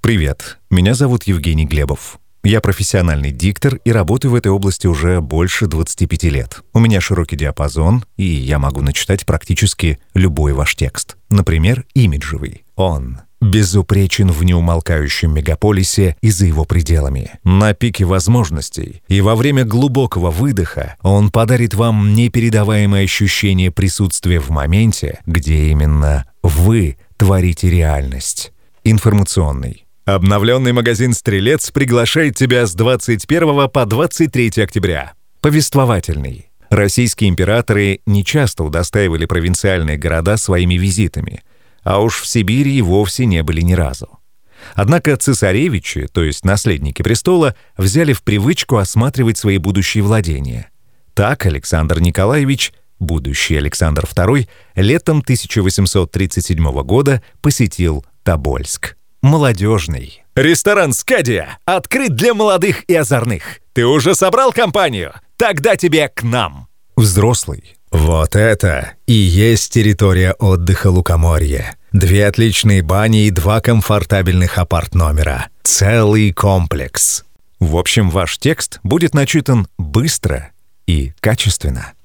Привет, меня зовут Евгений Глебов. Я профессиональный диктор и работаю в этой области уже больше 25 лет. У меня широкий диапазон, и я могу начитать практически любой ваш текст. Например, имиджевый. Он безупречен в неумолкающем мегаполисе и за его пределами. На пике возможностей и во время глубокого выдоха он подарит вам непередаваемое ощущение присутствия в моменте, где именно вы творите реальность. Информационный. Обновленный магазин «Стрелец» приглашает тебя с 21 по 23 октября. Повествовательный. Российские императоры нечасто удостаивали провинциальные города своими визитами, а уж в Сибири и вовсе не были ни разу. Однако цесаревичи, то есть наследники престола, взяли в привычку осматривать свои будущие владения. Так Александр Николаевич, будущий Александр II, летом 1837 года посетил Тобольск. Молодежный. Ресторан «Скадия» открыт для молодых и озорных. Ты уже собрал компанию? Тогда тебе к нам. Взрослый. Вот это и есть территория отдыха Лукоморье. 2 отличные бани и 2 комфортабельных апарт-номера. Целый комплекс. В общем, ваш текст будет начитан быстро и качественно.